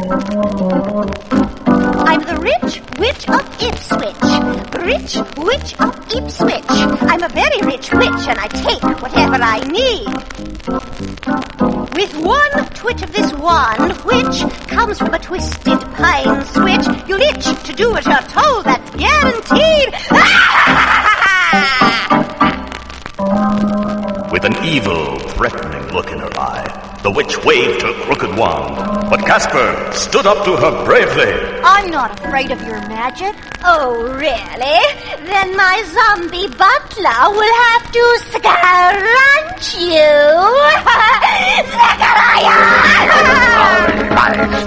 I'm the rich witch of Ipswich. Rich witch of Ipswich. I'm a very rich witch, and I take whatever I need. With one twitch of this wand, which comes from a twisted pine switch, you'll itch to do as you're told, that's guaranteed. With an evil, threatening look in her eye, the witch waved her crooked wand, but Casper stood up to her bravely. I'm not afraid of your magic. Oh, really? Then my zombie butler will have to scrunch you. Zachariah!